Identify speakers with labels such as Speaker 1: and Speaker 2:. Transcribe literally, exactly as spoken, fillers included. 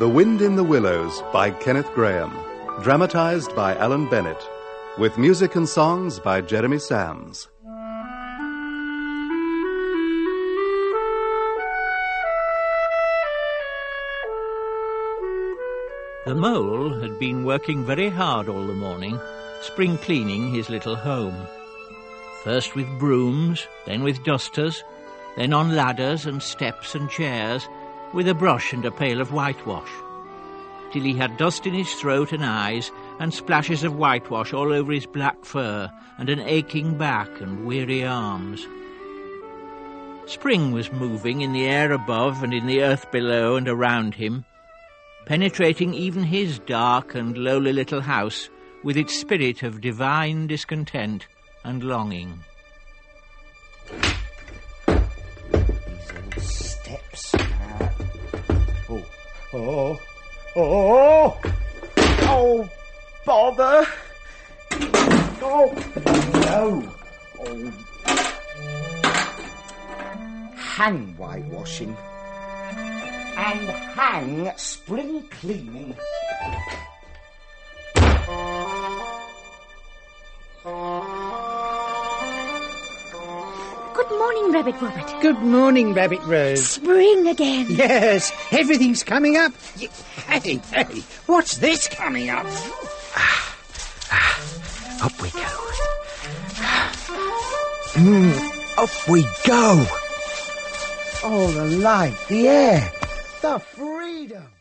Speaker 1: The Wind in the Willows by Kenneth Grahame, dramatized by Alan Bennett, with music and songs by Jeremy Sams.
Speaker 2: The mole had been working very hard all the morning, spring cleaning his little home. First with brooms, then with dusters, then on ladders and steps and chairs, with a brush and a pail of whitewash, till he had dust in his throat and eyes, and splashes of whitewash all over his black fur, and an aching back and weary arms. Spring was moving in the air above and in the earth below and around him, penetrating even his dark and lowly little house with its spirit of divine discontent and longing.
Speaker 3: These old steps. Uh, oh, oh, oh, oh, bother! Oh, no! Oh. Hang whitewashing and hang spring cleaning.
Speaker 4: Good morning, Rabbit Robert.
Speaker 5: Good morning, Rabbit Rose.
Speaker 4: Spring again.
Speaker 5: Yes, everything's coming up. Hey, hey, what's this coming up?
Speaker 6: Ah, ah, up we go. Mm, up we go.
Speaker 5: Oh, the light, the air, the freedom.